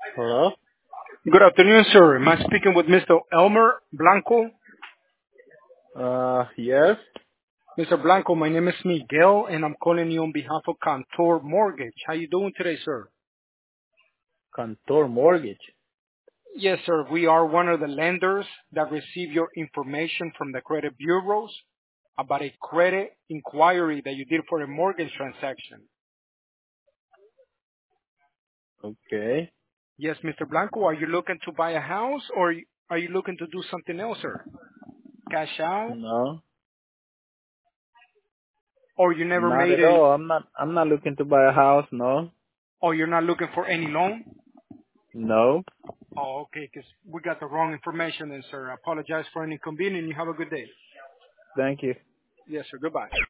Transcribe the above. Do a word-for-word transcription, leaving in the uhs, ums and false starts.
Hello? Good afternoon, sir. Am I speaking with Mister Elmer Blanco? Uh, yes. Mister Blanco, my name is Miguel, and I'm calling you on behalf of Cantor Mortgage. How you doing today, sir? Cantor Mortgage. Yes, sir. We are one of the lenders that receive your information from the credit bureaus about a credit inquiry that you did for a mortgage transaction. Okay. Yes, Mister Blanco, are you looking to buy a house or are you looking to do something else, sir? Cash out? No, Or you never not made at a, all. I'm not, I'm not looking to buy a house. No. or you're not looking for any loan? No. Oh, okay, 'cause we got the wrong information then, sir. I apologize for any inconvenience. You have a good day. Thank you. Yes, sir. Goodbye.